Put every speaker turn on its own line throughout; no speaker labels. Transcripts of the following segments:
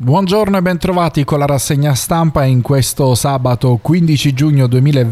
Buongiorno e bentrovati con la rassegna stampa in questo sabato 15 giugno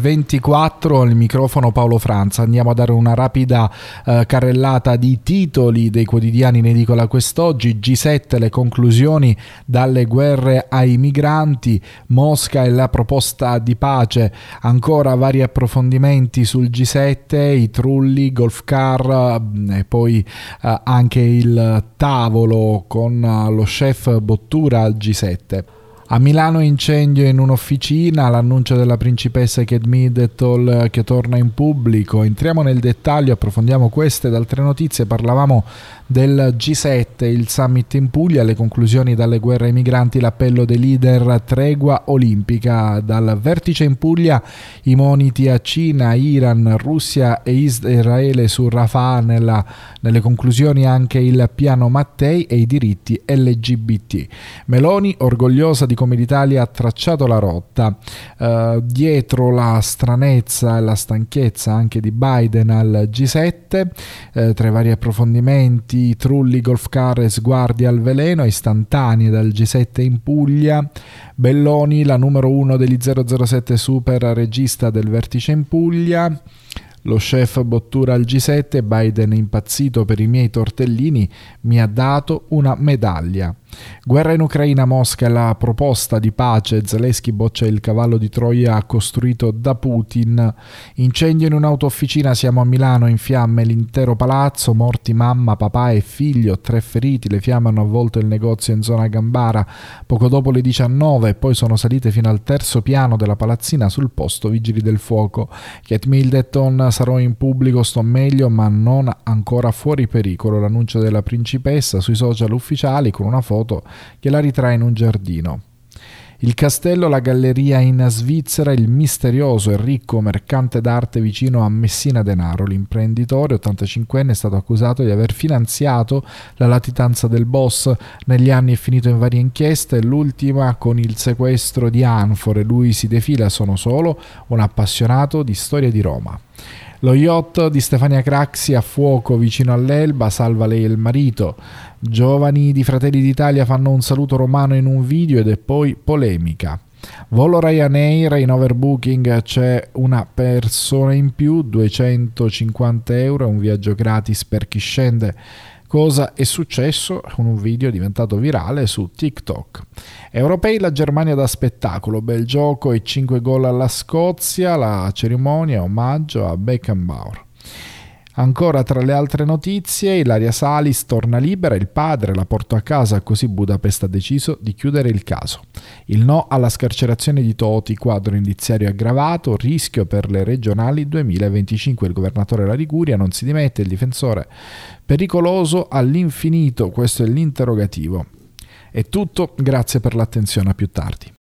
2024. Al microfono Paolo Franza. Andiamo a dare una rapida carrellata di titoli dei quotidiani in edicola quest'oggi. G7, le conclusioni dalle guerre ai migranti, Mosca e la proposta di pace, ancora vari approfondimenti sul G7, i trulli, golf car e poi anche il tavolo con lo chef Bottura al G7. A Milano incendio in un'officina, l'annuncio della principessa Kate Middleton che torna in pubblico. Entriamo nel dettaglio, approfondiamo queste ed altre notizie. Parlavamo del G7, il summit in Puglia, le conclusioni dalle guerre ai migranti, l'appello dei leader, tregua olimpica. Dal vertice in Puglia i moniti a Cina, Iran, Russia e Israele su Rafah, nelle conclusioni anche il piano Mattei e i diritti LGBT. Meloni orgogliosa di come l'Italia ha tracciato la rotta, dietro la stranezza e la stanchezza anche di Biden al G7, tra i vari approfondimenti, trulli, golf car e sguardi al veleno, istantanee dal G7 in Puglia, Belloni, la numero 1 degli 007 super regista del vertice in Puglia, lo chef Bottura al G7, Biden impazzito per i miei tortellini, mi ha dato una medaglia. Guerra in Ucraina, Mosca e la proposta di pace, Zelensky boccia il cavallo di Troia costruito da Putin. Incendio in un'autoofficina, siamo a Milano, in fiamme l'intero palazzo, morti mamma, papà e figlio, 3 feriti, le fiamme hanno avvolto il negozio in zona Gambara, poco dopo le 19 e poi sono salite fino al 3° piano della palazzina, sul posto vigili del fuoco. Kate Middleton, sarò in pubblico, sto meglio ma non ancora fuori pericolo, l'annuncio della principessa sui social ufficiali con una foto che la ritrae in un giardino. Il castello, la galleria in Svizzera, il misterioso e ricco mercante d'arte vicino a Messina Denaro. L'imprenditore 85enne è stato accusato di aver finanziato la latitanza del boss. Negli anni è finito in varie inchieste, l'ultima con il sequestro di anfore. Lui si defila, sono solo un appassionato di storia di Roma. Lo yacht di Stefania Craxi a fuoco vicino all'Elba, salva lei e il marito. Giovani di Fratelli d'Italia fanno un saluto romano in un video ed è poi polemica. Volo Ryanair, in overbooking c'è una persona in più, 250 euro, un viaggio gratis per chi scende. Cosa è successo? Un video è diventato virale su TikTok. Europei, la Germania da spettacolo, bel gioco e 5 gol alla Scozia, la cerimonia omaggio a Beckenbauer. Ancora tra le altre notizie, Ilaria Salis torna libera, il padre la portò a casa, così Budapest ha deciso di chiudere il caso. Il no alla scarcerazione di Toti, quadro indiziario aggravato, rischio per le regionali 2025, il governatore della Liguria non si dimette, il difensore pericoloso all'infinito, questo è l'interrogativo. È tutto, grazie per l'attenzione, a più tardi.